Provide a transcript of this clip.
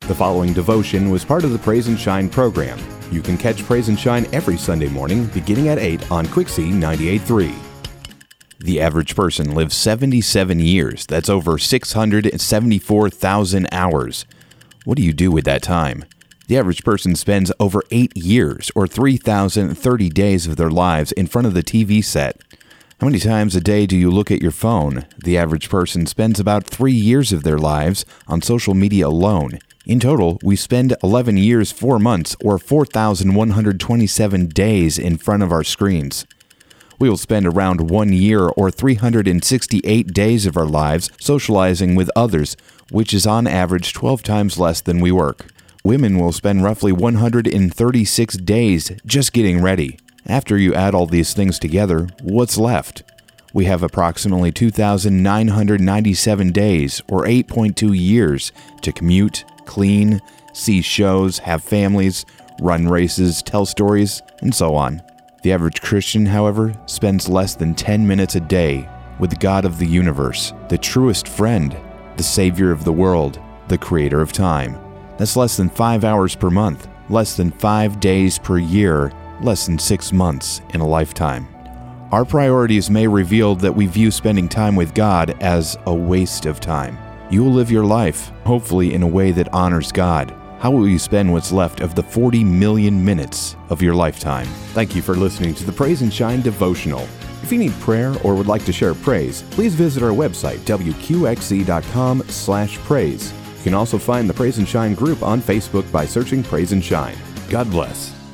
The following devotion was part of the Praise and Shine program. You can catch Praise and Shine every Sunday morning beginning at 8 on Quixie 98.3. The average person lives 77 years. That's over 674,000 hours. What do you do with that time? The average person spends over 8 years, or 3,030 days of their lives in front of the TV set. How many times a day do you look at your phone? The average person spends about 3 years of their lives on social media alone. In total, we spend 11 years, 4 months, or 4,127 days in front of our screens. We will spend around 1 year or 368 days of our lives socializing with others, which is on average 12 times less than we work. Women will spend roughly 136 days just getting ready. After you add all these things together, what's left? We have approximately 2,997 days, or 8.2 years, to commute, clean, see shows, have families, run races, tell stories, and so on. The average Christian, however, spends less than 10 minutes a day with the God of the universe, the truest friend, the Savior of the world, the Creator of time. That's less than 5 hours per month, less than 5 days per year, less than 6 months in a lifetime. Our priorities may reveal that we view spending time with God as a waste of time. You will live your life, hopefully in a way that honors God. How will you spend what's left of the 40 million minutes of your lifetime? Thank you for listening to the Praise and Shine devotional. If you need prayer or would like to share praise, please visit our website, wqxe.com/praise. You can also find the Praise and Shine group on Facebook by searching Praise and Shine. God bless.